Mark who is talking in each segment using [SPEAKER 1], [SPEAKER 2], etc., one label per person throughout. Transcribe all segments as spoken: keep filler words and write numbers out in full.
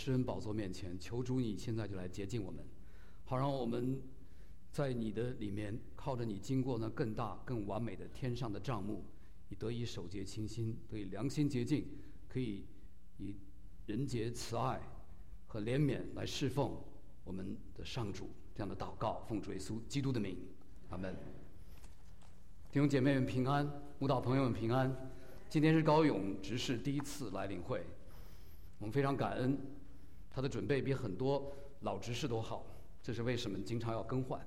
[SPEAKER 1] 施恩宝座面前，求主你现在就来洁净我们，好让我们在你的里面，靠着你经过那更大更完美的天上的帐幕，以得以守洁清心，得以良心洁净，可以以仁洁慈爱和怜悯来侍奉我们的上主。这样的祷告，奉主耶稣基督的名，阿门。弟兄姐妹们平安，舞蹈朋友们平安。今天是高勇执事第一次来领会，我们非常感恩，他的准备比很多老执事都好，这是为什么经常要更换。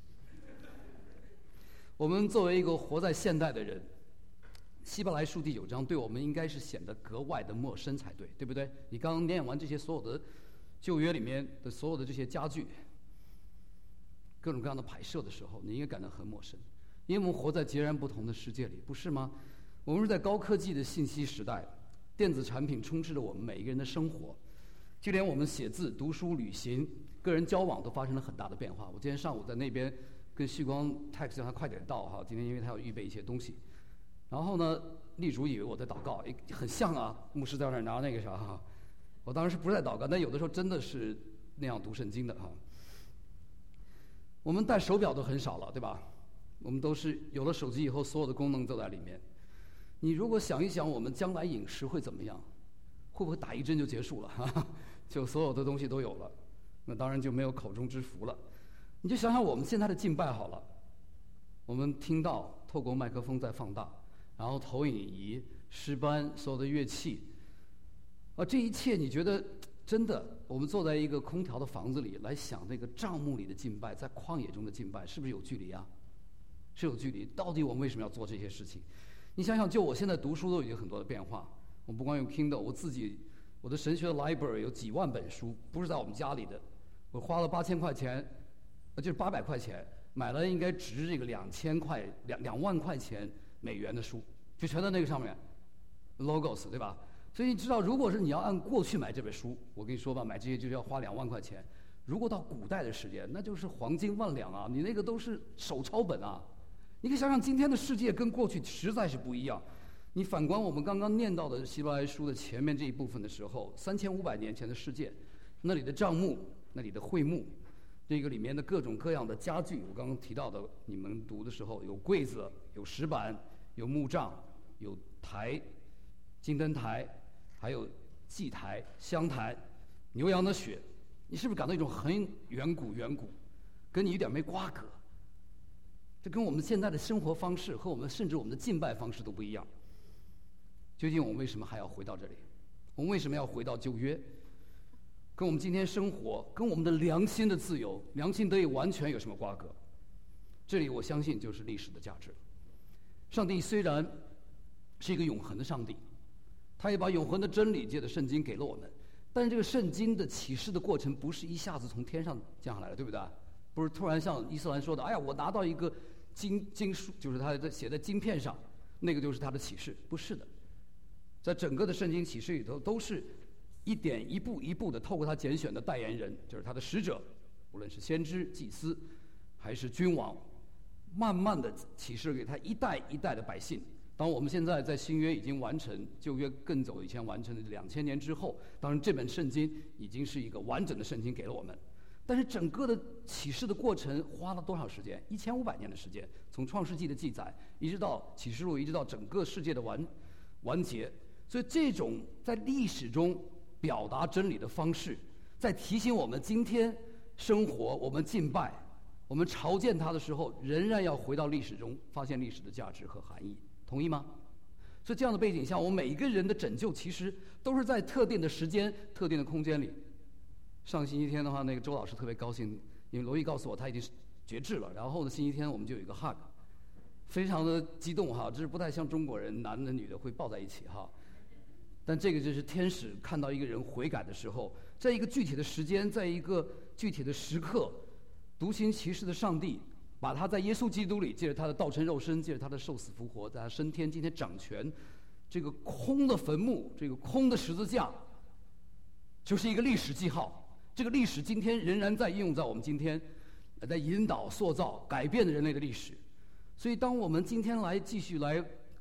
[SPEAKER 1] 我们作为一个活在现代的人，希伯来书第九章对我们应该是显得格外的陌生才对，对不对？你刚刚念完这些所有的旧约里面的所有的这些家具，各种各样的摆设的时候，你应该感到很陌生，因为我们活在截然不同的世界里，不是吗？我们是在高科技的信息时代，电子产品充斥着我们每一个人的生活，就连我们写字、读书、旅行、个人交往都发生了很大的变化。我今天上午在那边跟旭光 text 让他快点到哈，今天因为他要预备一些东西。然后呢，立主以为我在祷告，很像啊，牧师在那儿拿那个啥哈。我当时不是在祷告，但有的时候真的是那样读圣经的哈。我们戴手表都很少了，对吧？我们都是有了手机以后，所有的功能都在里面。你如果想一想，我们将来饮食会怎么样？会不会打一针就结束了？哈哈，就所有的东西都有了，那当然就没有口中之福了。你就想想我们现在的敬拜好了，我们听到透过麦克风在放大，然后投影仪、诗班、所有的乐器，啊，这一切你觉得真的？我们坐在一个空调的房子里来想那个帐幕里的敬拜，在旷野中的敬拜，是不是有距离啊？是有距离。到底我们为什么要做这些事情？你想想，就我现在读书都已经很多的变化。我不光用 Kindle， 我自己我的神学的 library 有几万本书，不是在我们家里的。我花了八千块钱，就是八百块钱，买了应该值这个两千块两两万块钱美元的书，就全在那个上面 ，logos 对吧？所以你知道，如果是你要按过去买这本书，我跟你说吧，买这些就是要花两万块钱。如果到古代的时间，那就是黄金万两啊！你那个都是手抄本啊！你可以想想，今天的世界跟过去实在是不一样。你反观我们刚刚念到的希伯来书的前面这一部分的时候，三千五百年前的世界，那里的帐幕，那里的会幕，这个里面的各种各样的家具，我刚刚提到的，你们读的时候有柜子，有石板，有木杖，有台，金灯台。还有祭台、香台、牛羊的血，你是不是感到一种很远古、远古，跟你一点没瓜葛？这跟我们现在的生活方式和我们甚至我们的敬拜方式都不一样。究竟我们为什么还要回到这里？我们为什么要回到旧约？跟我们今天生活、跟我们的良心的自由、良心得以完全有什么瓜葛？这里我相信就是历史的价值。上帝虽然是一个永恒的上帝。他也把永恒的真理借着圣经给了我们，但是这个圣经的启示的过程不是一下子从天上降下来的，对不对？不是突然像伊斯兰说的，哎呀，我拿到一个经经书，就是他写在经片上，那个就是他的启示，不是的。在整个的圣经启示里头，都是一点一步一步的透过他拣选的代言人，就是他的使者，无论是先知、祭司，还是君王，慢慢的启示给他一代一代的百姓。当我们现在在新约已经完成，旧约更走以前完成的两千年之后，当然这本圣经已经是一个完整的圣经给了我们，但是整个的启示的过程花了多少时间？一千五百年的时间，从创世纪的记载一直到启示录，一直到整个世界的完完结。所以这种在历史中表达真理的方式，在提醒我们今天生活，我们敬拜，我们朝见他的时候，仍然要回到历史中，发现历史的价值和含义。同意吗？所以这样的背景下，我们每一个人的拯救其实都是在特定的时间、特定的空间里。上星期天的话，那个周老师特别高兴，因为罗毅告诉我他已经绝志了。然后呢，星期天我们就有一个 hug， 非常的激动哈，这是不太像中国人，男的女的会抱在一起哈。但这个就是天使看到一个人悔改的时候，在一个具体的时间，在一个具体的时刻，独行其事的上帝。把他在耶稣基督里，借着他的道成肉身，借着他的受死复活，在他升天，今天掌权，这个空的坟墓，这个空的十字架，就是一个历史记号。这个历史今天仍然在应用在我们今天，在引导、塑造、改变的人类的历史。所以，当我们今天来继续来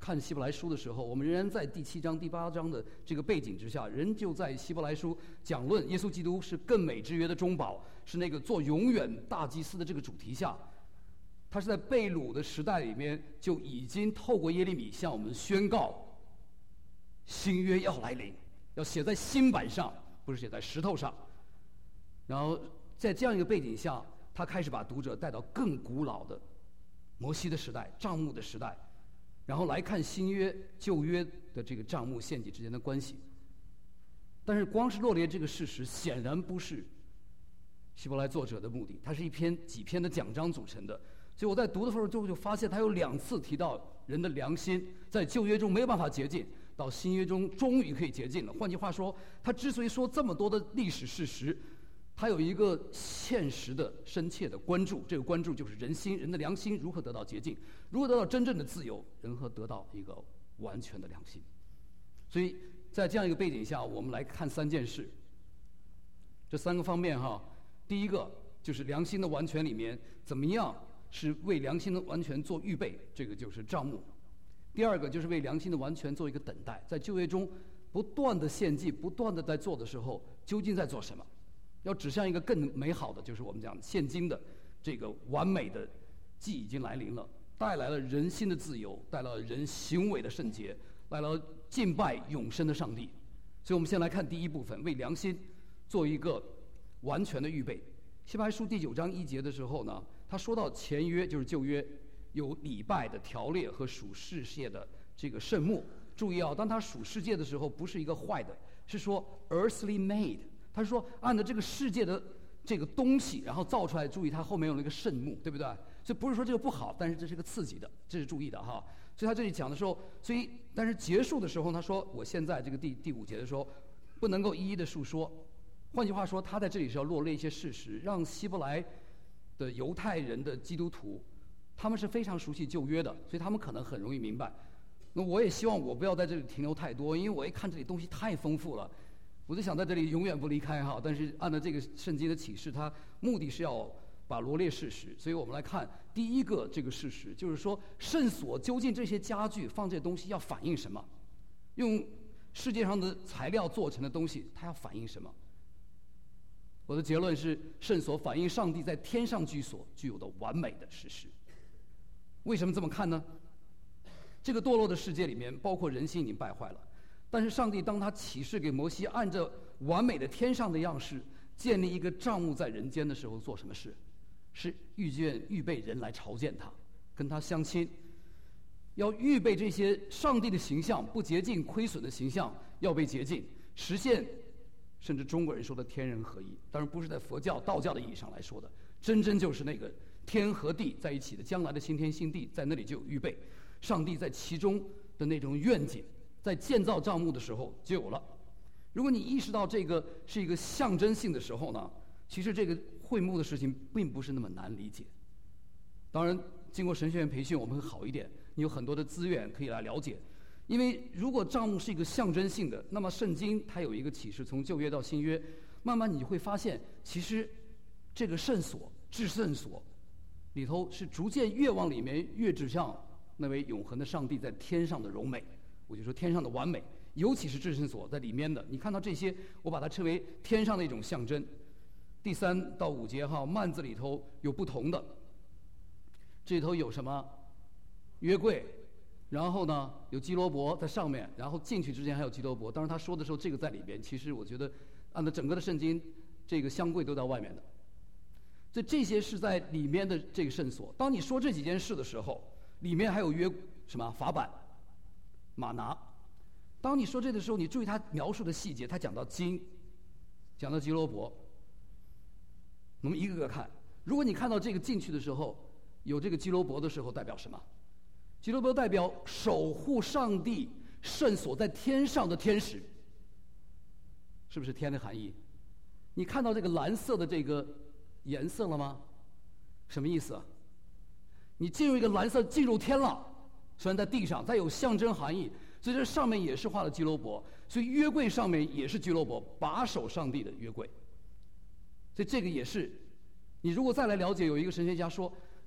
[SPEAKER 1] 看希伯来书的时候，我们仍然在第七章、第八章的这个背景之下，仍旧在希伯来书讲论耶稣基督是更美之约的中保，是那个做永远大祭司的这个主题下，他是在被掳的时代里面就已经透过耶利米向我们宣告，新约要来临，要写在新版上，不是写在石头上。然后在这样一个背景下，他开始把读者带到更古老的摩西的时代、帐幕的时代。然后来看新约、旧约的这个帐幕献祭之间的关系，但是光是罗列这个事实，显然不是希伯来作者的目的。它是一篇几篇的讲章组成的，所以我在读的时候就就发现，他有两次提到人的良心在旧约中没有办法洁净，到新约中终于可以洁净了。换句话说，他之所以说这么多的历史事实，他有一个现实的、深切的关注，这个关注就是人心、人的良心如何得到洁净，如何得到真正的自由，如何得到一个完全的良心。所以在这样一个背景下，我们来看三件事。这三个方面哈，第一个就是良心的完全里面，怎么样是为良心的完全做预备，这个就是帐幕。第二个就是为良心的完全做一个等待，在旧约中不断的献祭、不断的在做的时候，究竟在做什么？要指向一个更美好的，就是我们讲现今的这个完美的祭已经来临了，带来了人心的自由，带来了人行为的圣洁，带来了敬拜永生的上帝。所以我们先来看第一部分，为良心做一个完全的预备。希伯来书第九章一节的时候呢，他说到前约就是旧约有礼拜的条列和属世界的这个圣幕。注意啊，当他属世界的时候，不是一个坏的，是说 earthly made。他说按照这个世界的这个东西，然后造出来。注意，他后面有那个圣幕，对不对？所以不是说这个不好，但是这是个刺激的，这是注意的哈。所以他这里讲的时候，所以但是结束的时候，他说我现在这个第第五节的时候，不能够一一的述说。换句话说，他在这里是要罗列一些事实，让希伯来的犹太人的基督徒，他们是非常熟悉旧约的，所以他们可能很容易明白。那我也希望我不要在这里停留太多，因为我一看这里东西太丰富了。我就想在这里永远不离开哈，但是按照这个圣经的启示，它目的是要把罗列事实。所以我们来看第一个这个事实，就是说圣所究竟这些家具放这些东西要反映什么？用世界上的材料做成的东西，它要反映什么？我的结论是，圣所反映上帝在天上居所具有的完美的事实。为什么这么看呢？这个堕落的世界里面，包括人心已经败坏了。但是上帝当他启示给摩西，按照完美的天上的样式建立一个帐幕在人间的时候，做什么事？是预见预备人来朝见他，跟他相亲，要预备这些上帝的形象不洁净亏损的形象要被洁净，实现甚至中国人说的天人合一。当然不是在佛教道教的意义上来说的，真真就是那个天和地在一起的将来的新天新地，在那里就有预备，上帝在其中的那种愿景，在建造帐幕的时候就有了。如果你意识到这个是一个象征性的时候呢，其实这个会幕的事情并不是那么难理解。当然经过神学院培训我们会好一点，你有很多的资源可以来了解。因为如果帐幕是一个象征性的，那么圣经它有一个启示，从旧约到新约，慢慢你就会发现，其实这个圣所至圣所里头是逐渐越往里面越指向那位永恒的上帝在天上的荣美，我就说天上的完美，尤其是至圣所在里面的，你看到这些，我把它称为天上的一种象征。第三到五节哈，幔子里头有不同的，这里头有什么？约柜，然后呢有基罗伯在上面，然后进去之前还有基罗伯。当然他说的时候这个在里边，其实我觉得按照整个的圣经，这个香柜都在外面的。所以这些是在里面的这个圣所。当你说这几件事的时候，里面还有约什么法版、玛拿。当你说这的时候，你注意他描述的细节，他讲到金，讲到基罗伯。我们一个个看。如果你看到这个进去的时候有这个基罗伯的时候，代表什么？基罗伯代表守护上帝圣所在天上的天使，是不是天的含义？你看到这个蓝色的这个颜色了吗？什么意思啊？你进入一个蓝色，进入天了。虽然在地上，它有象征含义，所以这上面也是画了基罗伯，所以约柜上面也是基罗伯把守上帝的约柜。所以这个也是，你如果再来了解，有一个神学家说，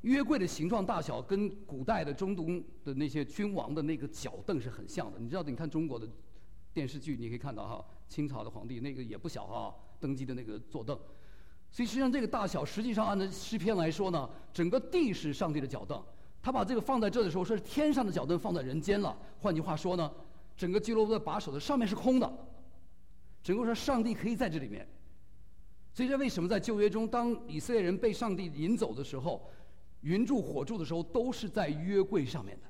[SPEAKER 1] 约柜的形状大小跟古代的中东的那些君王的那个脚凳是很像的。你知道，你看中国的电视剧，你可以看到哈，清朝的皇帝那个也不小哈，登基的那个坐凳。所以实际上这个大小，实际上按照诗篇来说呢，整个地是上帝的脚凳。他把这个放在这的时候，是天上的脚凳放在人间了。换句话说呢，整个基路伯的把手的上面是空的，整个说上帝可以在这里面。所以这为什么在旧约中，当以色列人被上帝引走的时候，云柱火柱的时候，都是在约柜上面的。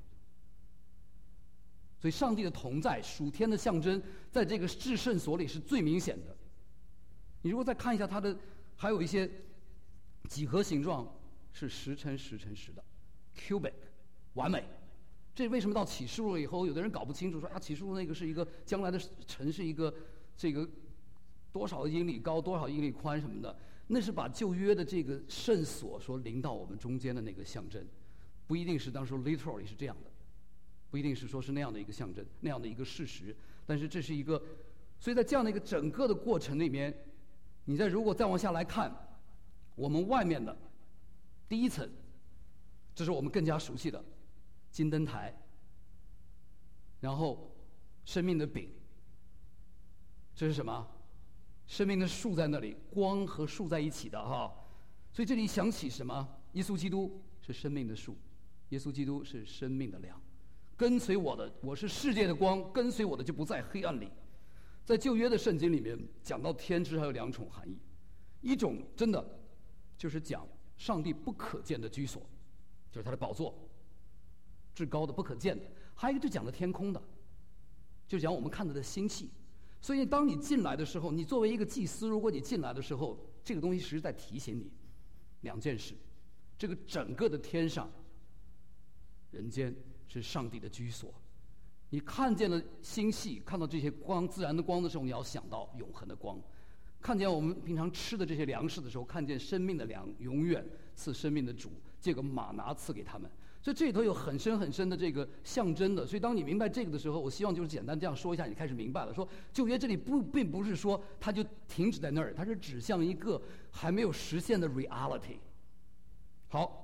[SPEAKER 1] 所以上帝的同在，属天的象征，在这个至圣所里是最明显的。你如果再看一下它的，还有一些几何形状是十乘十乘十的 ，cubic， 完美。这为什么到启示录以后，有的人搞不清楚，说啊，启示录那个是一个将来的城，是一个这个多少英里高、多少英里宽什么的，那是把旧约的这个圣所说临到我们中间的那个象征，不一定是当时 literally 是这样的，不一定是说是那样的一个象征，那样的一个事实，但是这是一个，所以在这样的一个整个的过程里面，你再如果再往下来看，我们外面的第一层，这是我们更加熟悉的金灯台，然后生命的饼，这是什么？生命的树在那里，光和树在一起的哈，所以这里想起什么？耶稣基督是生命的树，耶稣基督是生命的粮，跟随我的，我是世界的光，跟随我的就不在黑暗里。在旧约的圣经里面讲到天之还有两种含义，一种真的就是讲上帝不可见的居所，就是他的宝座，至高的不可见的；还有一个就讲的天空的，就讲我们看到的星系。所以当你进来的时候，你作为一个祭司，如果你进来的时候，这个东西实在提醒你两件事：这个整个的天上、人间是上帝的居所。你看见了星系，看到这些光，自然的光的时候，你要想到永恒的光；看见我们平常吃的这些粮食的时候，看见生命的粮，永远赐生命的主，借个马拿赐给他们。所以这里头有很深很深的这个象征的。所以当你明白这个的时候，我希望就是简单这样说一下，你开始明白了。说旧约这里不并不是说它就停止在那儿，它是指向一个还没有实现的 reality。好。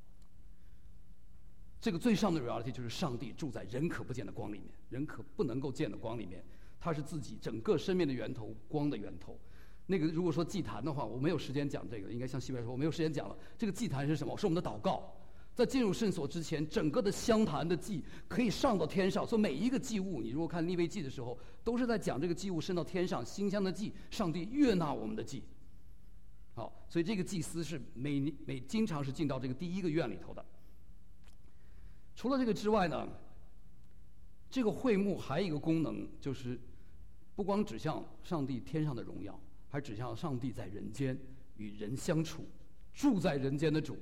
[SPEAKER 1] 这个最上的 reality 就是上帝住在人可不见的光里面，人可不能够见的光里面，他是自己整个生命的源头，光的源头。那个如果说祭坛的话，我没有时间讲这个，应该像西边说，我没有时间讲了。这个祭坛是什么？是我们的祷告。在进入圣所之前，整个的香坛的祭可以上到天上，所以每一个祭物，你如果看利未记的时候，都是在讲这个祭物升到天上，馨香的祭，上帝悦纳我们的祭。好，所以这个祭司是每每经常是进到这个第一个院里头的。除了这个之外呢，这个会幕还有一个功能，就是不光指向上帝天上的荣耀，还指向上帝在人间与人相处，住在人间的主。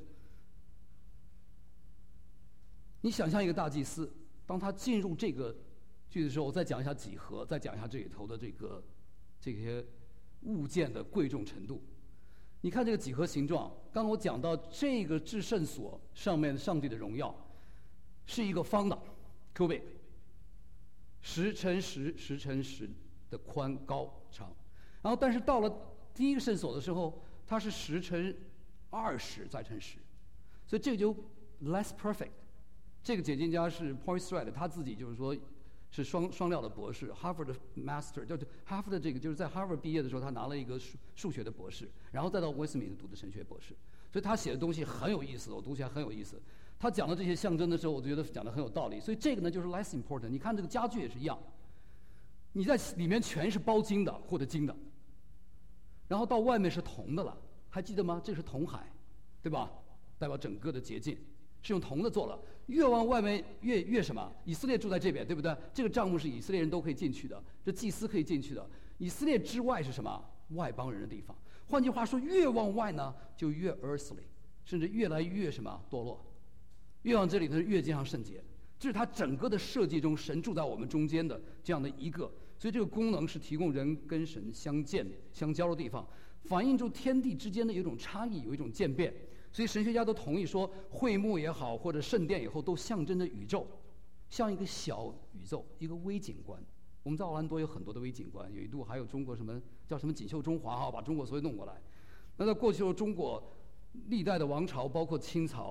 [SPEAKER 1] 你想象一个大祭司，当他进入这个剧的时候，我再讲一下几何，再讲一下这里头的这个这些物件的贵重程度。你看这个几何形状，刚刚我讲到这个至圣所上面上帝的荣耀。是一个方的 cubic， 十乘十，十乘十的宽高长，然后但是到了第一个圣所的时候，它是十乘二十再乘十，所以这个就 less perfect。这个解经家是 Paul Strait， 他自己就是说是双双料的博士，哈佛的 master， 就是哈佛的这个就是在哈佛毕业的时候，他拿了一个数数学的博士，然后再到威斯敏斯读的神学博士，所以他写的东西很有意思，我读起来很有意思。他讲的这些象征的时候，我觉得讲的很有道理。所以这个呢，就是 less important。你看这个家具也是一样，你在里面全是包金的或者金的，然后到外面是铜的了，还记得吗？这是铜海，对吧？代表整个的洁净，是用铜的做了。越往外面越越什么？以色列住在这边，对不对？这个帐幕是以色列人都可以进去的，这祭司可以进去的。以色列之外是什么？外邦人的地方。换句话说，越往外呢，就越 earthly， 甚至越来越什么堕落。越往这里头越见上圣洁，这是它整个的设计中神住在我们中间的这样的一个，所以这个功能是提供人跟神相见相交的地方，反映出天地之间的有一种差异，有一种渐变。所以神学家都同意说，会幕也好或者圣殿以后都象征着宇宙，像一个小宇宙，一个微景观。我们在奥兰多有很多的微景观，有一度还有中国什么叫什么锦绣中华哈，把中国所有弄过来。那在过去的中国历代的王朝，包括清朝，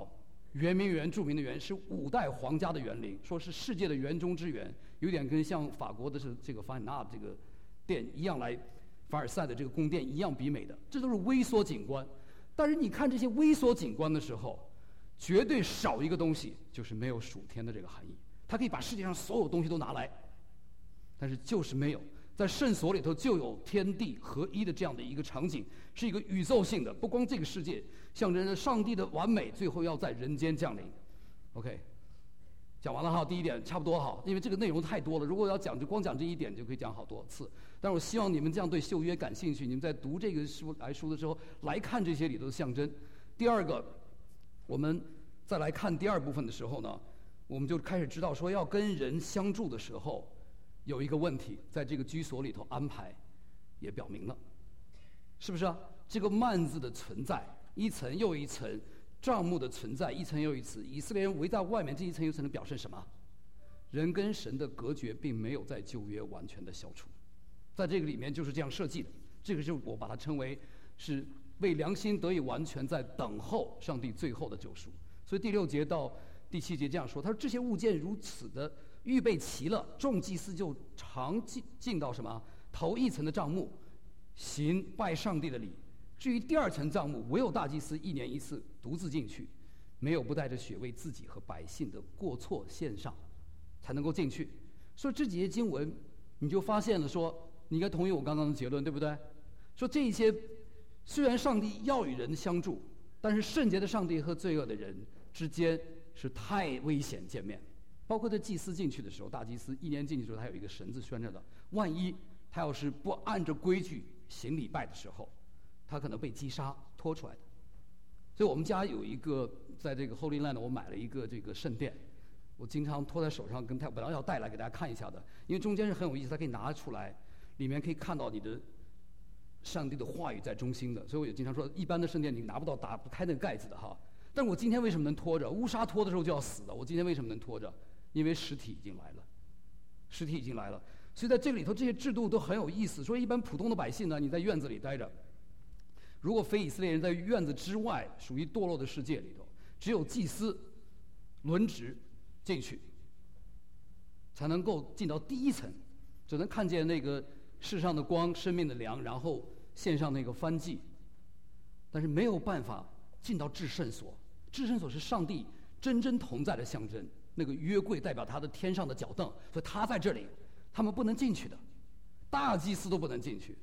[SPEAKER 1] 圆明园著名的圆是五代皇家的园林，说是世界的园中之园，有点跟像法国的是这个凡尔纳这个殿一样来，凡尔赛的这个宫殿一样比美的，这都是微缩景观。但是你看这些微缩景观的时候，绝对少一个东西，就是没有属天的这个含义。它可以把世界上所有东西都拿来，但是就是没有。在圣所里头就有天地合一的这样的一个场景，是一个宇宙性的，不光这个世界象征着上帝的完美，最后要在人间降临。OK， 讲完了哈，第一点差不多哈，因为这个内容太多了，如果要讲就光讲这一点就可以讲好多次。但是我希望你们这样对旧约感兴趣，你们在读这个书来书的时候来看这些里头的象征。第二个，我们再来看第二部分的时候呢，我们就开始知道说要跟人相处的时候。有一个问题，在这个居所里头安排，也表明了，是不是啊？这个幔子的存在，一层又一层，帐幕的存在，一层又一层，以色列人围在外面，这一层又一层的表示什么？人跟神的隔绝并没有在旧约完全的消除，在这个里面就是这样设计的。这个是我把它称为是为良心得以完全，在等候上帝最后的救赎。所以第六节到第七节这样说，他说这些物件如此的。预备齐了，众祭司就常进进到什么头一层的帐幕，行拜上帝的礼。至于第二层帐幕，唯有大祭司一年一次独自进去，没有不带着血为自己和百姓的过错献上，才能够进去。所以这几节经文，你就发现了说，你应该同意我刚刚的结论，对不对？说这一些虽然上帝要与人相助，但是圣洁的上帝和罪恶的人之间是太危险见面。包括这祭司进去的时候，大祭司一年进去的时候，他有一个绳子拴着的。万一他要是不按着规矩行礼拜的时候，他可能被击杀拖出来的。所以我们家有一个，在这个 Holy Land， 我买了一个这个圣殿，我经常拖在手上，跟他本来要带来给大家看一下的，因为中间是很有意思，它可以拿出来，里面可以看到你的上帝的话语在中心的。所以我也经常说，一般的圣殿你拿不到打不开那个盖子的哈。但我今天为什么能拖着？乌纱拖的时候就要死的，我今天为什么能拖着？因为实体已经来了，实体已经来了，所以在这里头这些制度都很有意思。所以一般普通的百姓呢，你在院子里待着，如果非以色列人在院子之外，属于堕落的世界里头，只有祭司轮值进去，才能够进到第一层，只能看见那个世上的光、生命的粮，然后献上那个燔祭，但是没有办法进到至圣所。至圣所是上帝真真同在的象征。那个约柜代表他的天上的脚凳，所以他在这里，他们不能进去的，大祭司都不能进去。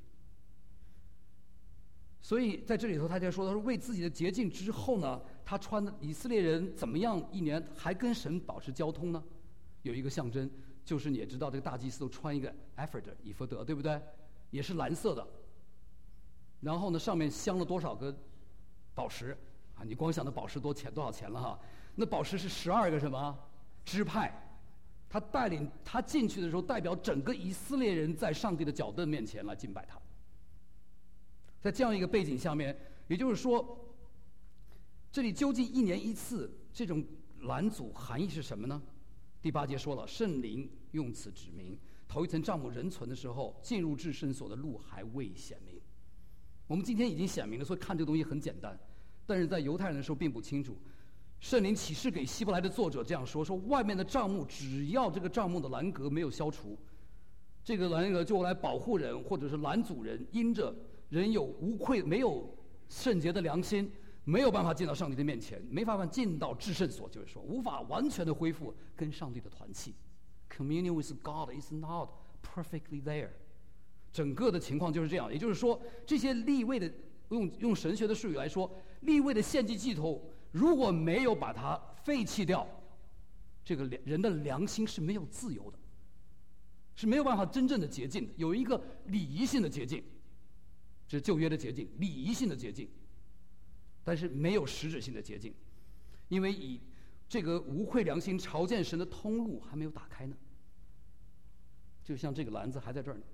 [SPEAKER 1] 所以在这里头，他就说，他说为自己的洁净之后呢，他穿的以色列人怎么样一年还跟神保持交通呢？有一个象征，就是你也知道，这个大祭司都穿一个 ephod 以弗得，对不对？也是蓝色的。然后呢，上面镶了多少个宝石啊？你光想那宝石多钱多少钱了哈？那宝石是十二个什么？支派，他带领他进去的时候，代表整个以色列人在上帝的脚凳面前来敬拜他。在这样一个背景下面，也就是说，这里究竟一年一次这种拦阻含义是什么呢？第八节说了，圣灵用此指明，头一层帐幕仍存的时候，进入至圣所的路还未显明。我们今天已经显明了，所以看这个东西很简单，但是在犹太人的时候并不清楚。圣灵启示给希伯来的作者这样说：说外面的帐幕，只要这个帐幕的栏杆没有消除，这个栏杆就来保护人，或者是拦阻人，因着人有无愧、没有圣洁的良心，没有办法进到上帝的面前，没办法进到至圣所，就是说无法完全的恢复跟上帝的团契。Communion with God is not perfectly there。整个的情况就是这样，也就是说，这些利未的用用神学的术语来说，利未的献祭祭头。如果没有把它废弃掉，这个人的良心是没有自由的，是没有办法真正的洁净的。有一个礼仪性的洁净，这是旧约的洁净，礼仪性的洁净，但是没有实质性的洁净，因为以这个无愧良心朝见神的通路还没有打开呢。就像这个篮子还在这儿呢，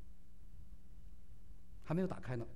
[SPEAKER 1] 还没有打开呢。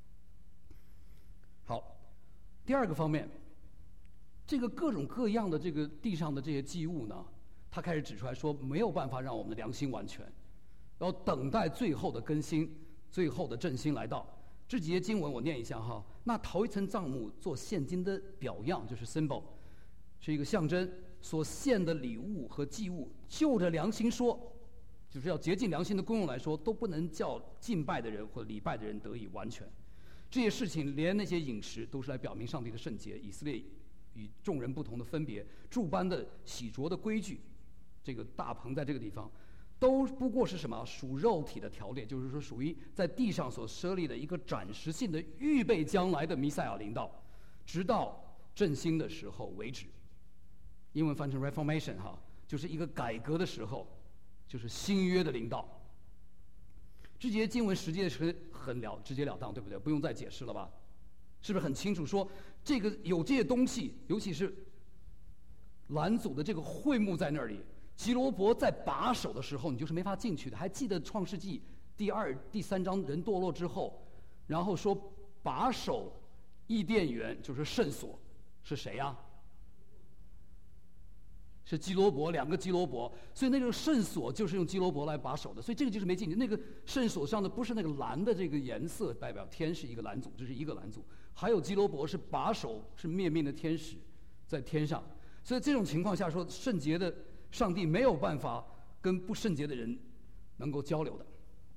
[SPEAKER 1] 好，第二个方面。这个各种各样的这个地上的这些祭物呢，他开始指出来说，没有办法让我们的良心完全，要等待最后的更新，最后的振兴来到。这几节经文我念一下哈。那头一层帐幕做现今的表样，就是 symbol， 是一个象征，所献的礼物和祭物，就着良心说，就是要洁净良心的功用来说，都不能叫敬拜的人或礼拜的人得以完全。这些事情，连那些饮食都是来表明上帝的圣洁，以色列与众人不同的分别，诸般的洗濯的规矩，这个大棚在这个地方，都不过是什么属肉体的条列，就是说属于在地上所设立的一个暂时性的预备将来的弥赛亚临到，直到振兴的时候为止。英文翻成 Reformation 哈，就是一个改革的时候，就是新约的临到。这些经文实际是很了直截了当，对不对？不用再解释了吧？是不是很清楚说这个有这些东西，尤其是拦阻的这个会幕在那里，基罗伯在把守的时候，你就是没法进去的。还记得创世纪第二、第三章人堕落之后，然后说把守伊甸园就是圣所是谁呀、啊？是基罗伯，两个基罗伯，所以那个圣所就是用基罗伯来把守的，所以这个就是没进去。那个圣所上的不是那个蓝的这个颜色代表天是一个蓝组，这是一个蓝组，还有基罗伯是把守，是灭命的天使在天上。所以这种情况下说，圣洁的上帝没有办法跟不圣洁的人能够交流的，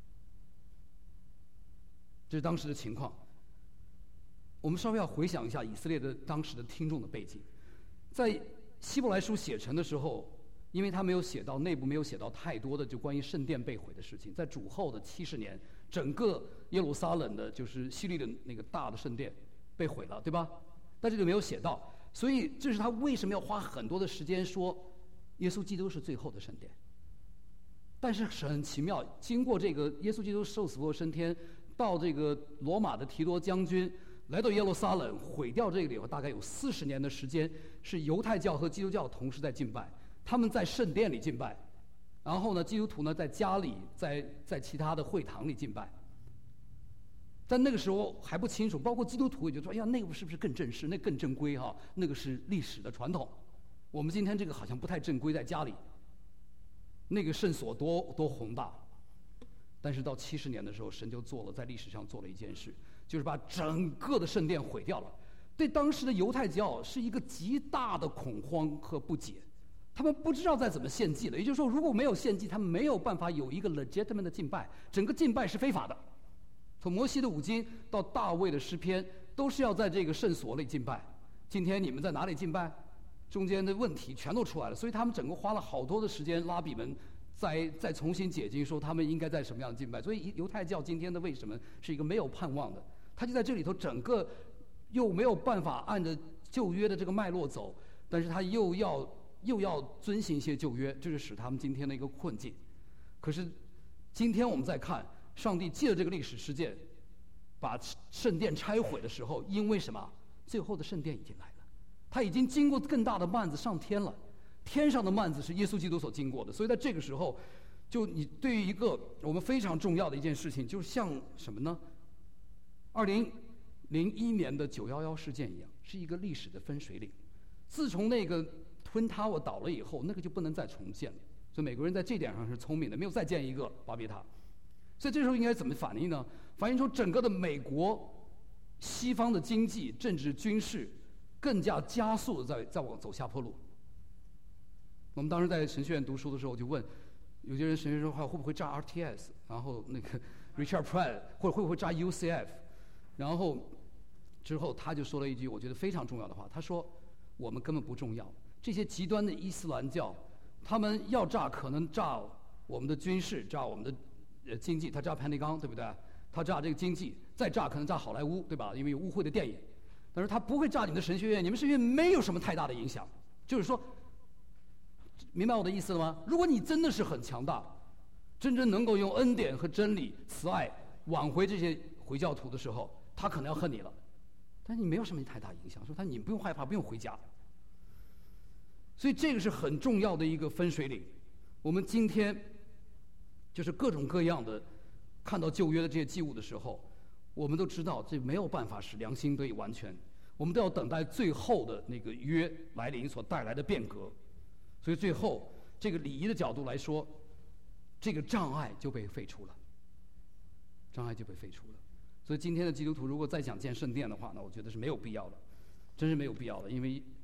[SPEAKER 1] 这是当时的情况。我们稍微要回想一下以色列的当时的听众的背景，在希伯来书写成的时候，因为他没有写到内部没有写到太多的就关于圣殿被毁的事情，在主后的七十年，整个耶路撒冷的就是希律的那个大的圣殿被毁了，对吧？但这里没有写到，所以这是他为什么要花很多的时间说耶稣基督是最后的圣殿。但是很奇妙，经过这个耶稣基督受死复活升天，到这个罗马的提多将军来到耶路撒冷毁掉这个以后，大概有四十年的时间，是犹太教和基督教同时在敬拜，他们在圣殿里敬拜，然后呢，基督徒呢在家里，在在其他的会堂里敬拜。但那个时候还不清楚，包括基督徒也就说：“哎呀，那个是不是更正式？那更正规哈、啊？那个是历史的传统。我们今天这个好像不太正规，在家里。那个圣所多多宏大。”但是到七十年的时候，神就做了在历史上做了一件事，就是把整个的圣殿毁掉了。对当时的犹太教是一个极大的恐慌和不解，他们不知道再怎么献祭了。也就是说，如果没有献祭，他们没有办法有一个 legitimate 的敬拜，整个敬拜是非法的。从摩西的五经到大卫的诗篇，都是要在这个圣所里敬拜。今天你们在哪里敬拜？中间的问题全都出来了，所以他们整个花了好多的时间，拉比们再再重新解经，说他们应该在什么样的敬拜。所以犹太教今天的为什么是一个没有盼望的？他就在这里头，整个又没有办法按着旧约的这个脉络走，但是他又要又要遵行一些旧约，这是使他们今天的一个困境。可是今天我们再看，上帝借着这个历史事件，把圣殿拆毁的时候，因为什么？最后的圣殿已经来了，他已经经过更大的幔子上天了。天上的幔子是耶稣基督所经过的，所以在这个时候，就你对于一个我们非常重要的一件事情，就是像什么呢？二零零一年的九幺幺事件一样，是一个历史的分水岭。自从那个 Twin Tower 倒了以后，那个就不能再重建了。所以美国人在这点上是聪明的，没有再建一个巴别塔。所以这时候应该怎么反应呢？反映出整个的美国西方的经济、政治、军事更加加速的在在往走下坡路。我们当时在神学院读书的时候，就问有些人神学说话会不会炸 R T S， 然后那个 Richard Pratt 或者会不会炸 U C F， 然后之后他就说了一句我觉得非常重要的话，他说我们根本不重要，这些极端的伊斯兰教，他们要炸可能炸我们的军事，炸我们的呃经济，他炸潘尼冈对不对？他炸这个经济，再炸可能炸好莱坞对吧？因为有污秽的电影，但是他不会炸你们的神学院，你们神学院没有什么太大的影响，就是说。明白我的意思了吗？如果你真的是很强大，真正能够用恩典和真理、慈爱挽回这些回教徒的时候，他可能要恨你了。但是你没有什么太大影响，说他你不用害怕，不用回家。所以这个是很重要的一个分水岭。我们今天就是各种各样的看到旧约的这些祭物的时候，我们都知道这没有办法使良心得以完全，我们都要等待最后的那个约来临所带来的变革。所以最后，这个礼仪的角度来说，这个障碍就被废除了，障碍就被废除了。所以今天的基督徒如果再想建圣殿的话呢，我觉得是没有必要的，真是没有必要的，因为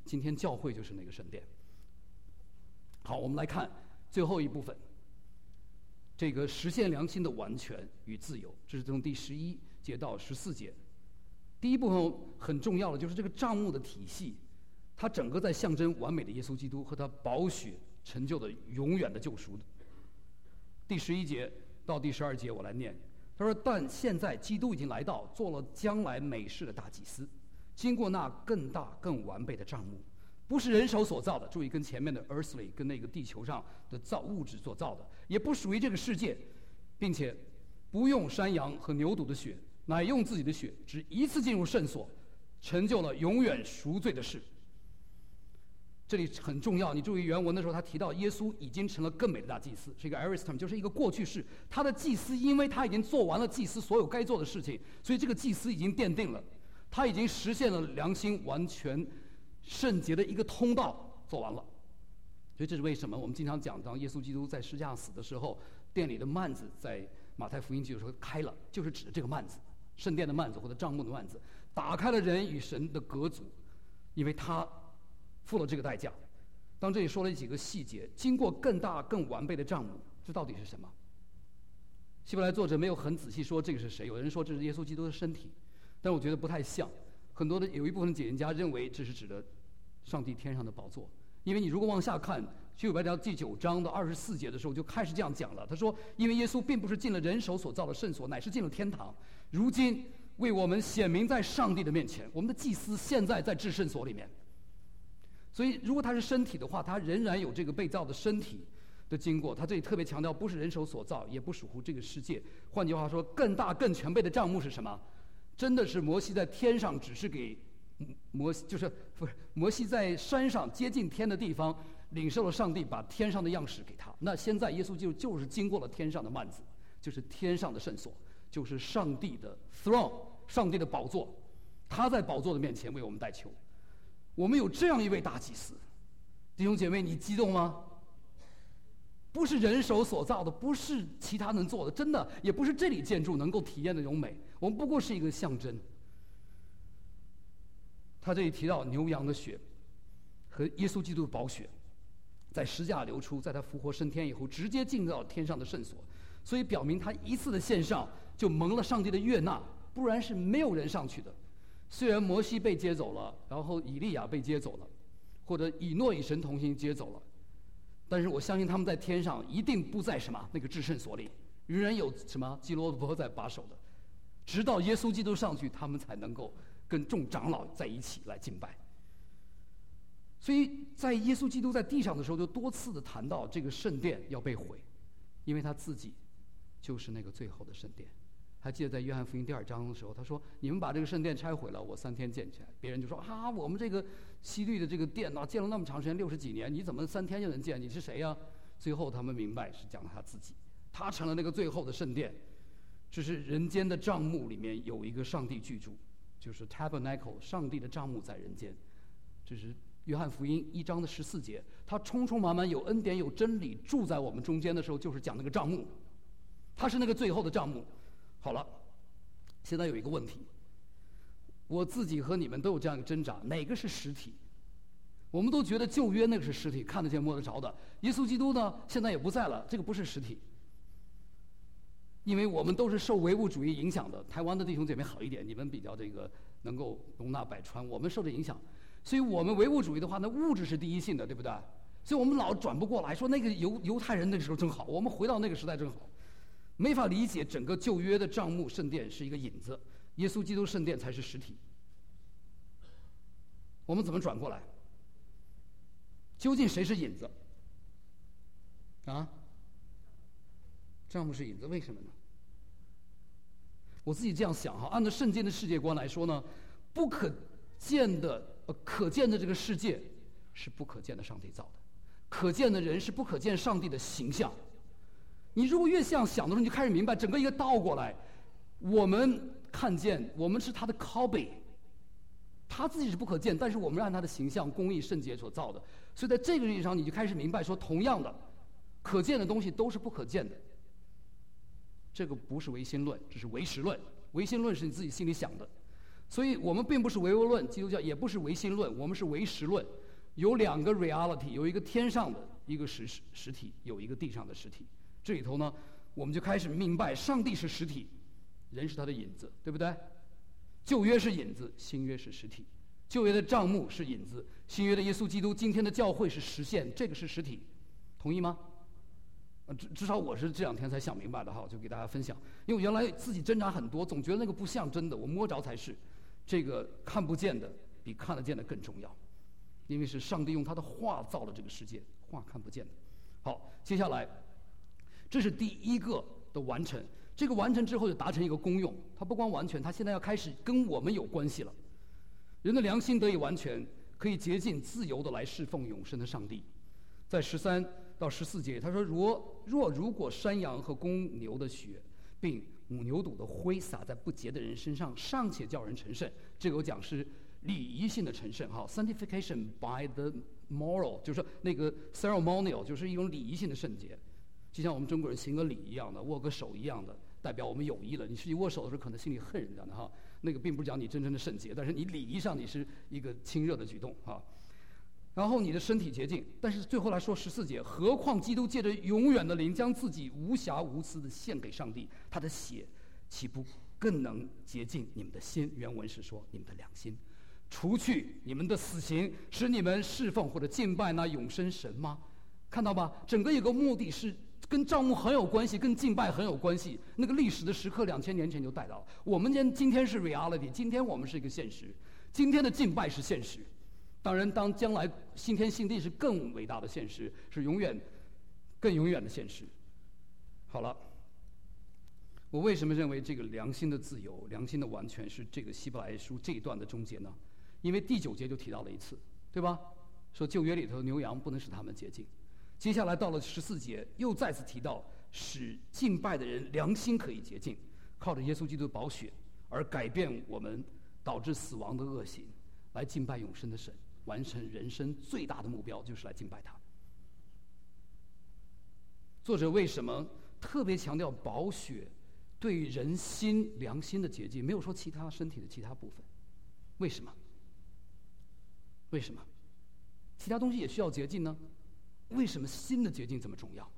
[SPEAKER 1] 今天教会就是那个圣殿。好，我们来看最后一部分，这个实现良心的完全与自由，这是从第十一节到十四节。第一部分很重要的就是这个帐幕的体系，它整个在象征完美的耶稣基督和他宝血成就的永远的救赎。第十一节到第十二节我来念，他说：但现在基督已经来到，做了将来美事的大祭司，经过那更大更完备的帐幕，不是人手所造的，注意跟前面的 earthly 跟那个地球上的造物质所造的，也不属于这个世界，并且不用山羊和牛犊的血，乃用自己的血，只一次进入圣所，成就了永远赎罪的事。这里很重要，你注意原文的时候，他提到耶稣已经成了更美的大祭司，是一个 aorist term， 就是一个过去式。他的祭司，因为他已经做完了祭司所有该做的事情，所以这个祭司已经奠定了，他已经实现了良心完全圣洁的一个通道，做完了。所以这是为什么我们经常讲，当耶稣基督在十字架死的时候，殿里的幔子在马太福音记的时候开了，就是指这个幔子，圣殿的幔子或者帐幕的幔子，打开了人与神的隔阻，因为他付了这个代价。当这里说了几个细节，经过更大更完备的帐幕，这到底是什么？希伯来作者没有很仔细说这个是谁，有人说这是耶稣基督的身体，但我觉得不太像。很多的有一部分解经家认为这是指的上帝天上的宝座，因为你如果往下看希伯来书第九章的二十四节的时候，就开始这样讲了。他说，因为耶稣并不是进了人手所造的圣所，乃是进了天堂，如今为我们显明在上帝的面前。我们的祭司现在在至圣所里面，所以如果他是身体的话，他仍然有这个被造的身体的经过。他这里特别强调，不是人手所造，也不属乎这个世界。换句话说，更大更全备的帐幕是什么？真的是摩西在天上只是给摩西，就是不是摩西在山上接近天的地方领受了上帝把天上的样式给他。那现在耶稣就就是经过了天上的幔子，就是天上的圣所，就是上帝的 throne， 上帝的宝座，他在宝座的面前为我们代求。我们有这样一位大祭司，弟兄姐妹，你激动吗？不是人手所造的，不是其他能做的，真的也不是这里建筑能够体验的那种美，我们不过是一个象征。他这里提到牛羊的血和耶稣基督的宝血在十字架流出，在他复活升天以后直接进到天上的圣所，所以表明他一次的献上就蒙了上帝的悦纳，不然是没有人上去的。虽然摩西被接走了，然后以利亚被接走了，或者以诺与神同行接走了，但是我相信他们在天上一定不在什么那个至圣所里，仍然有什么基罗伯在把守的，直到耶稣基督上去，他们才能够跟众长老在一起来敬拜。所以在耶稣基督在地上的时候，就多次的谈到这个圣殿要被毁，因为他自己就是那个最后的圣殿。还记得在约翰福音第二章的时候，他说：“你们把这个圣殿拆毁了，我三天建起来。”别人就说：“啊，我们这个西律的这个殿呐、啊，建了那么长时间，六十几年，你怎么三天就能建？你是谁呀、啊？”最后他们明白是讲他自己，他成了那个最后的圣殿。这是人间的帐幕里面有一个上帝居住，就是 tabernacle， 上帝的帐幕在人间。这是约翰福音一章的十四节，他充充满满有恩典有真理住在我们中间的时候，就是讲那个帐幕，他是那个最后的帐幕。好了，现在有一个问题，我自己和你们都有这样一个挣扎，哪个是实体？我们都觉得旧约那个是实体，看得见摸得着的。耶稣基督呢，现在也不在了，这个不是实体。因为我们都是受唯物主义影响的，台湾的弟兄姐妹好一点，你们比较这个能够容纳百川，我们受这影响，所以我们唯物主义的话，那物质是第一性的，对不对？所以我们老转不过来，说那个犹犹太人那个时候真好，我们回到那个时代真好。没法理解整个旧约的帐幕圣殿是一个影子，耶稣基督圣殿才是实体。我们怎么转过来？究竟谁是影子？啊？帐幕是影子，为什么呢？我自己这样想哈，按照圣经的世界观来说呢，不可见的、呃、可见的这个世界是不可见的上帝造的，可见的人是不可见上帝的形象。你如果越这样想的时候，你就开始明白，整个一个倒过来，我们看见我们是他的 copy， 他自己是不可见，但是我们按他的形象、公义、圣洁所造的，所以在这个意义上，你就开始明白说，同样的，可见的东西都是不可见的。这个不是唯心论，这是唯实论。唯心论是你自己心里想的， 所以我们并不是唯物论，基督教也不是唯心论，我们是唯实论。有两个 reality， 有一个天上的一个实实体，有一个地上的实体。这里头呢，我们就开始明白，上帝是实体，人是他的影子，对不对？旧约是影子，新约是实体。旧约的帐幕是影子，新约的耶稣基督，今天的教会是实现，这个是实体，同意吗？至至少我是这两天才想明白的哈，就给大家分享。因为我原来自己挣扎很多，总觉得那个不像真的，我摸着才是。这个看不见的比看得见的更重要，因为是上帝用他的话造了这个世界，话看不见的。好，接下来，这是第一个的完成。这个完成之后就达成一个功用，它不光完全，它现在要开始跟我们有关系了。人的良心得以完全，可以洁净自由的来侍奉永生的上帝。在十三到十四节，他说：若若如果山羊和公牛的血，并母牛犊的灰撒在不洁的人身上，尚且叫人成圣。这个我讲是礼仪性的成圣，哈 ，sanctification by the moral， 就是说那个 ceremonial， 就是一种礼仪性的圣洁，就像我们中国人行个礼一样的，握个手一样的，代表我们友谊了。你实际握手的时候，可能心里恨人家的哈，那个并不是讲你真正的圣洁，但是你礼仪上你是一个亲热的举动哈。然后你的身体洁净，但是最后来说十四节，何况基督借着永远的灵，将自己无瑕无私的献给上帝，他的血岂不更能洁净你们的心？原文是说你们的良心，除去你们的死刑，使你们侍奉或者敬拜那永生神吗？看到吧，整个有个目的是跟帐幕很有关系，跟敬拜很有关系。那个历史的时刻两千年前就带到了。我们今今天是 reality， 今天我们是一个现实，今天的敬拜是现实。当然，当将来新天新地是更伟大的现实，是永远、更永远的现实。好了，我为什么认为这个良心的自由、良心的完全是这个希伯来书这一段的终结呢？因为第九节就提到了一次，对吧？说旧约里头牛羊不能使他们洁净。接下来到了十四节，又再次提到使敬拜的人良心可以洁净，靠着耶稣基督的宝血而改变我们导致死亡的恶行，来敬拜永生的神。完成人生最大的目标就是来敬拜他。作者为什么特别强调宝血对人心良心的洁净，没有说其他身体的其他部分？为什么？为什么？其他东西也需要洁净呢？为什么心的洁净这么重要？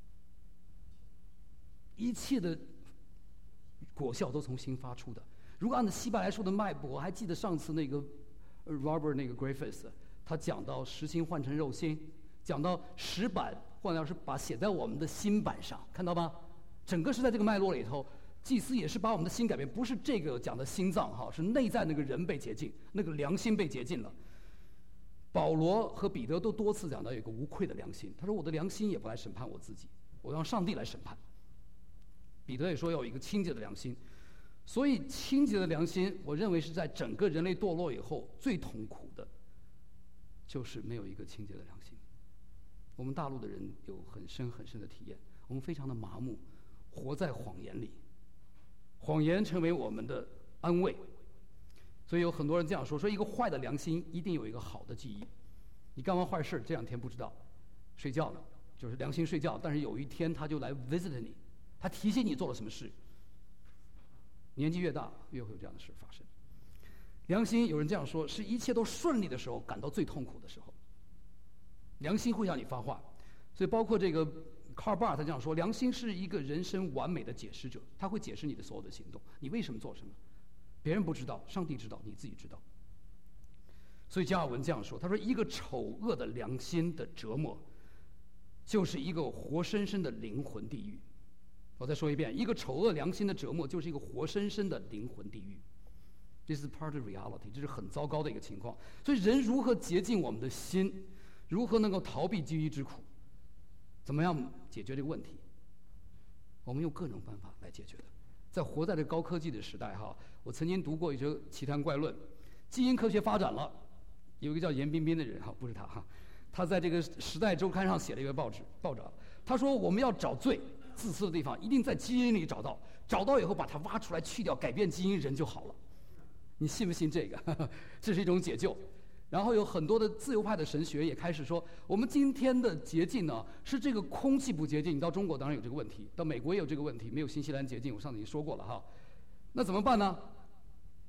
[SPEAKER 1] 一切的果效都从心发出的。如果按照希伯来书的脉搏，我还记得上次那个Robert 那个 Griffiths， 他讲到实心换成肉心，讲到石板换掉是把写在我们的心板上，看到吗？整个是在这个脉络里头，祭司也是把我们的心改变，不是这个讲的心脏哈，是内在那个人被洁净，那个良心被洁净了。保罗和彼得都多次讲到有一个无愧的良心，他说我的良心也不来审判我自己，我让上帝来审判。彼得也说要有一个清洁的良心。所以清洁的良心，我认为是在整个人类堕落以后最痛苦的，就是没有一个清洁的良心。我们大陆的人有很深很深的体验，我们非常的麻木，活在谎言里，谎言成为我们的安慰。所以有很多人这样说，说一个坏的良心一定有一个好的记忆。你干完坏事这两天不知道，睡觉了，就是良心睡觉，但是有一天他就来 visit 你，他提醒你做了什么事。年纪越大，越会有这样的事发生。良心，有人这样说，是一切都顺利的时候感到最痛苦的时候。良心会让你发话，所以包括这个卡尔巴尔他这样说：良心是一个人生完美的解释者，他会解释你的所有的行动，你为什么做什么，别人不知道，上帝知道，你自己知道。所以加尔文这样说，他说：一个丑恶的良心的折磨，就是一个活生生的灵魂地狱。我再说一遍，一个丑恶良心的折磨就是一个活生生的灵魂地狱。This is part of reality， 这是很糟糕的一个情况。所以人如何洁净我们的心，如何能够逃避地狱之苦，怎么样解决这个问题？我们用各种办法来解决的。在活在这高科技的时代哈，我曾经读过一则奇谈怪论，基因科学发展了，有一个叫严彬彬的人哈，不是他哈，他在这个《时代周刊》上写了一个报纸报道，他说我们要找罪。自私的地方一定在基因里找到，找到以后把它挖出来去掉，改变基因，人就好了。你信不信这个？这是一种解救。然后有很多的自由派的神学也开始说，我们今天的洁净呢，是这个空气不洁净。你到中国当然有这个问题，到美国也有这个问题，没有新西兰洁净。我上次已经说过了哈。那怎么办呢？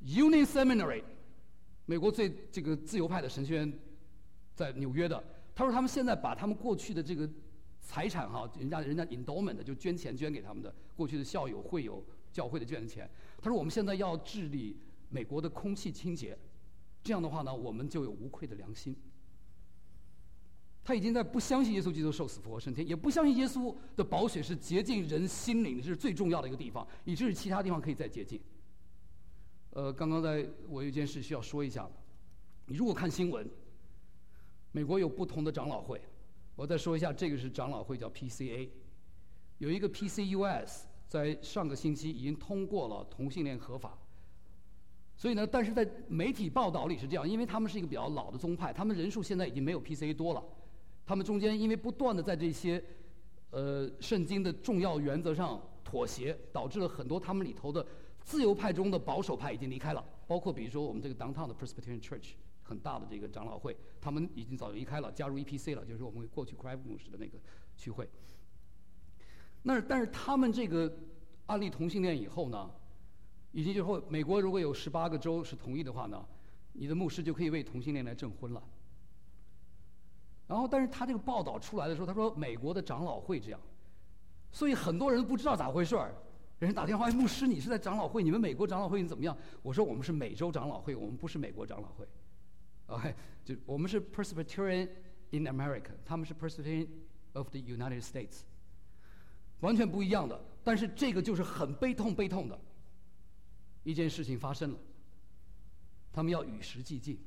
[SPEAKER 1] Union Seminary， 美国最这个自由派的神学院，在纽约的。他说他们现在把他们过去的这个财产哈，人家人家 endowment 的就捐钱捐给他们的过去的校友会友教会的捐的钱。他说我们现在要治理美国的空气清洁，这样的话呢，我们就有无愧的良心。他已经在不相信耶稣基督受死复活升天，也不相信耶稣的宝血是洁净人心灵的，这是最重要的一个地方，以至于其他地方可以再洁净。呃，刚刚在我有一件事需要说一下，你如果看新闻，美国有不同的长老会，我再说一下，这个是长老会叫 P C A， 有一个 P C U S 在上个星期已经通过了同性恋合法。所以呢，但是在媒体报道里是这样，因为他们是一个比较老的宗派，他们人数现在已经没有 P C A 多了。他们中间因为不断的在这些呃圣经的重要原则上妥协，导致了很多他们里头的自由派中的保守派已经离开了，包括比如说我们这个 downtown 的 Presbyterian Church 很大的这个长老会，他们已经早就离开了，加入 E P C 了，就是我们过去 Craig 牧师的那个区会。那但是他们这个案例同性恋以后呢，以及之后美国如果有十八个州是同意的话呢，你的牧师就可以为同性恋来证婚了。然后，但是他这个报道出来的时候，他说美国的长老会这样，所以很多人不知道咋回事儿。人打电话，哎，牧师，你是在长老会？你们美国长老会怎么样？我说我们是美洲长老会，我们不是美国长老会。OK， 就我们是 Presbyterian in America， 他们是 Presbyterian of the United States， 完全不一样的。但是这个就是很悲痛悲痛的一件事情发生了，他们要与时俱进。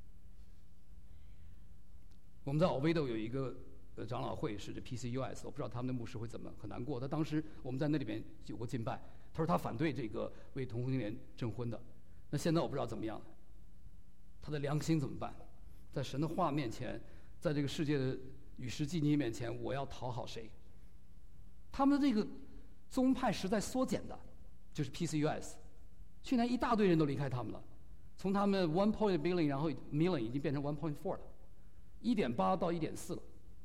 [SPEAKER 1] 我们在奥维多有一个呃长老会是这 P C U S， 我不知道他们的牧师会怎么很难过。他当时我们在那里边有过敬拜，他说他反对这个为同性恋证婚的。那现在我不知道怎么样了，他的良心怎么办？在神的话面前，在这个世界的与时俱进面前，我要讨好谁？他们的这个宗派实在缩减的，就是 P C U S。去年一大堆人都离开他们了，从他们 one point billion， 然后 million 已经变成 one point four 了。一点八到一点四了，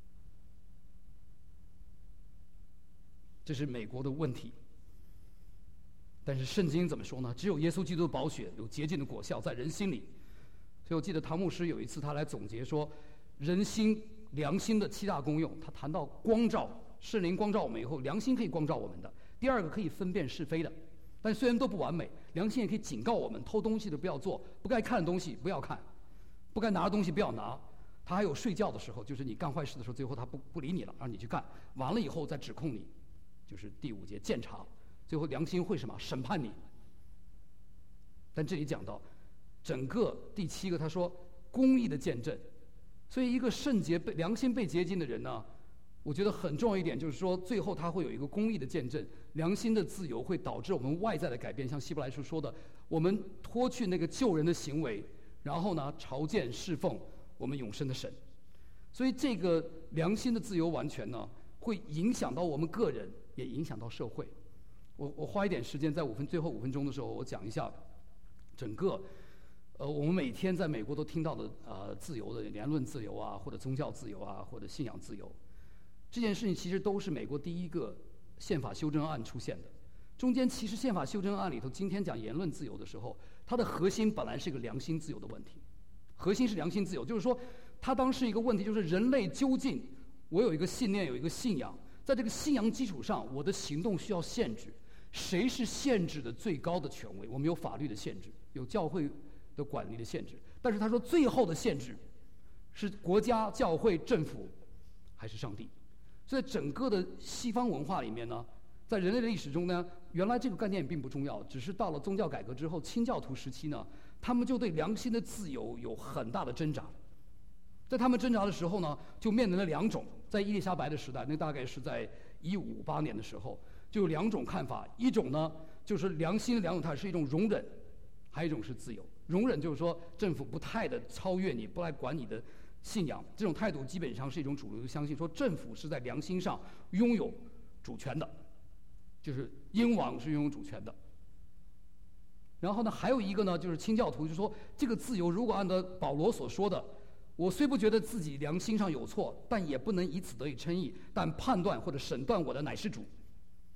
[SPEAKER 1] 这是美国的问题。但是圣经怎么说呢？只有耶稣基督的宝血有洁净的果效在人心里。所以我记得唐牧师有一次他来总结说，人心良心的七大功用，他谈到光照，圣灵光照我们以后，良心可以光照我们的。第二个可以分辨是非的，但虽然都不完美，良心也可以警告我们，偷东西的不要做，不该看的东西不要看，不该拿的东西不要拿。他还有睡觉的时候，就是你干坏事的时候，最后他不不理你了，让你去干，完了以后再指控你，就是第五节鉴察，最后良心会什么审判你。但这里讲到整个第七个，他说公义的见证，所以一个圣洁被良心被洁净的人呢，我觉得很重要一点就是说，最后他会有一个公义的见证，良心的自由会导致我们外在的改变，像希伯来书说的，我们脱去那个救人的行为，然后呢朝见侍奉我们永生的神。所以这个良心的自由完全呢，会影响到我们个人，也影响到社会。我我花一点时间，在五分最后五分钟的时候，我讲一下整个呃我们每天在美国都听到的呃自由的言论自由啊，或者宗教自由啊，或者信仰自由。这件事情其实都是美国第一个宪法修正案出现的。中间其实宪法修正案里头，今天讲言论自由的时候，它的核心本来是一个良心自由的问题。核心是良心自由，就是说，它当时一个问题就是人类究竟，我有一个信念，有一个信仰，在这个信仰基础上，我的行动需要限制，谁是限制的最高的权威？我们有法律的限制，有教会的管理的限制，但是他说最后的限制是国家、教会、政府还是上帝？所以整个的西方文化里面呢，在人类的历史中呢，原来这个概念并不重要，只是到了宗教改革之后，清教徒时期呢，他们就对良心的自由有很大的挣扎。在他们挣扎的时候呢，就面临了两种。在伊丽莎白的时代，那大概是在一五五八年的时候，就有两种看法。一种呢，就是良心的两种态是一种容忍，还有一种是自由。容忍就是说政府不太的超越你，不来管你的信仰，这种态度基本上是一种主流相信，说政府是在良心上拥有主权的，就是英王是拥有主权的。然后呢，还有一个呢，就是清教徒就说，这个自由如果按照保罗所说的，我虽不觉得自己良心上有错，但也不能以此得以称义，但判断或者审断我的乃是主。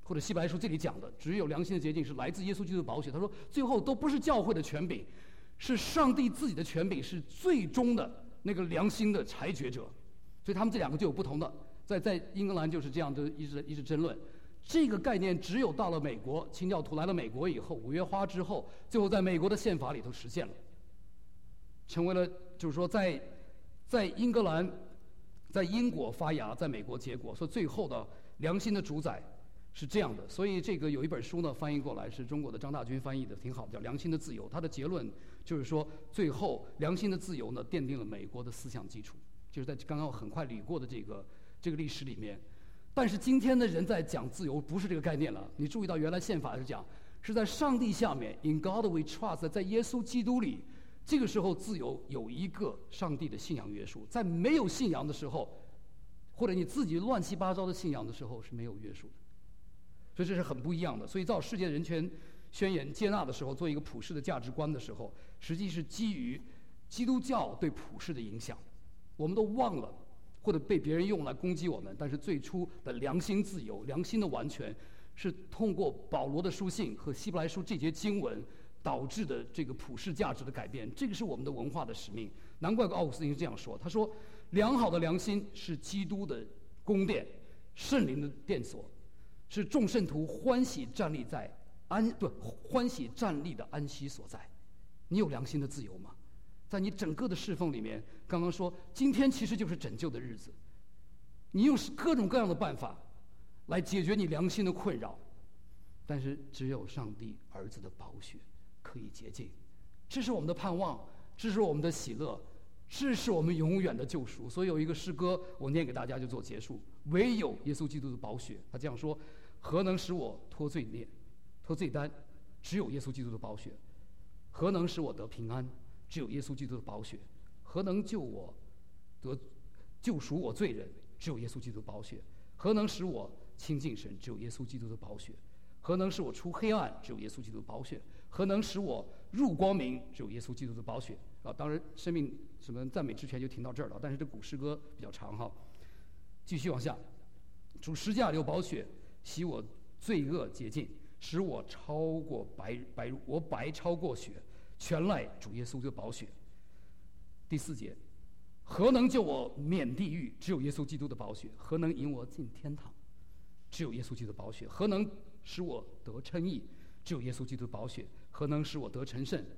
[SPEAKER 1] 或者希伯来书这里讲的，只有良心的洁净是来自耶稣基督的宝血。他说，最后都不是教会的权柄，是上帝自己的权柄，是最终的那个良心的裁决者。所以他们这两个就有不同的，在在英格兰就是这样，就一直一直争论。这个概念只有到了美国，清教徒来了美国以后，五月花之后，最后在美国的宪法里头实现了，成为了就是说在在英格兰、在英国发芽，在美国结果。所以最后的良心的主宰是这样的。所以这个有一本书呢，翻译过来是中国的张大军翻译的，挺好的，叫《良心的自由》。他的结论就是说，最后良心的自由呢，奠定了美国的思想基础。就是在刚刚很快捋过的这个这个历史里面，但是今天的人在讲自由不是这个概念了。你注意到原来宪法是讲是在上帝下面 ，in God we trust， 在耶稣基督里，这个时候自由有一个上帝的信仰约束。在没有信仰的时候，或者你自己乱七八糟的信仰的时候是没有约束的。所以这是很不一样的。所以到世界人权宣言接纳的时候，做一个普世的价值观的时候，实际是基于基督教对普世的影响。我们都忘了，或者被别人用来攻击我们。但是最初的良心自由、良心的完全，是通过保罗的书信和希伯来书这节经文导致的这个普世价值的改变。这个是我们的文化的使命。难怪奥古斯丁这样说，他说：“良好的良心是基督的宫殿，圣灵的殿所，是众圣徒欢喜站立在安不欢喜站立的安息所在。”你有良心的自由吗？在你整个的侍奉里面，刚刚说今天其实就是拯救的日子，你用各种各样的办法来解决你良心的困扰，但是只有上帝儿子的宝血可以洁净。这是我们的盼望，这是我们的喜乐，这是我们永远的救赎。所以有一个诗歌我念给大家就做结束：唯有耶稣基督的宝血。他这样说：何能使我脱罪孽、脱罪担？只有耶稣基督的宝血。何能使我得平安？只有耶稣基督的宝血。何能救我得救赎我罪人？只有耶稣基督的宝血。何能使我亲近神？只有耶稣基督的宝血。何能使我出黑暗？只有耶稣基督的宝血。何能使我入光明？只有耶稣基督的宝血。啊，当然生命什么赞美之泉就停到这儿了，但是这古诗歌比较长哈。继续往下，主十架流宝血，洗我罪恶洁净，使我超过白白如我白超过雪，全赖主耶稣的宝血。第四节，何能救我免地狱？只有耶稣基督的宝血。何能引我进天堂？只有耶稣基督的宝血。何能使我得称义？只有耶稣基督的宝血。何能使我得成圣？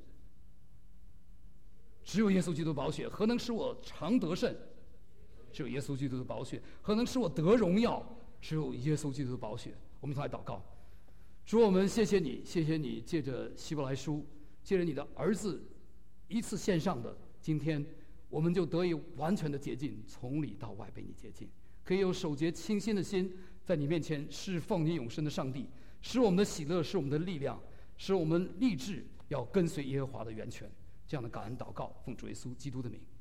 [SPEAKER 1] 只有耶稣基督的宝血。何能使我常得胜？只有耶稣基督的宝血。何能使我得荣耀？只有耶稣基督的宝血。我们一同来祷告。主，我们谢谢你，谢谢你借着希伯来书，借着你的儿子一次献上的，今天我们就得以完全的洁净，从里到外被你洁净，可以有守洁清心的心，在你面前侍奉你永生的上帝，使我们的喜乐，使我们的力量，使我们立志要跟随耶和华的源泉。这样的感恩祷告，奉主耶稣基督的名。